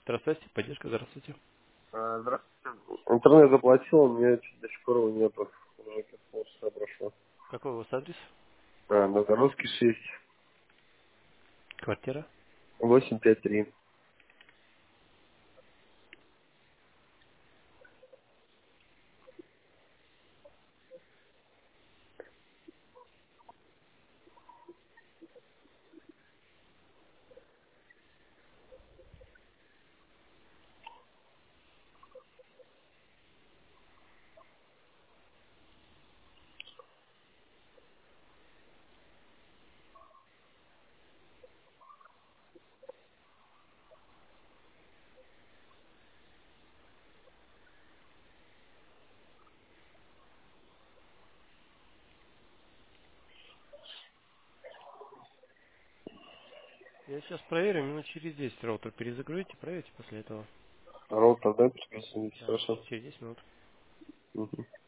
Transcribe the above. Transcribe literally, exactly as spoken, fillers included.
Здравствуйте, поддержка, здравствуйте. А, Здравствуйте. Интернет заплатил, у меня чуть до сих пор его нету. Уже как полчаса прошло. Какой у вас адрес? А, Новгородский шесть, Квартира? восемь пять три. Я сейчас проверю, минут через десять роутер перезагрузите, проверьте после этого. Роутер, да, присоединить, Да, хорошо. через десять минут. Мгм.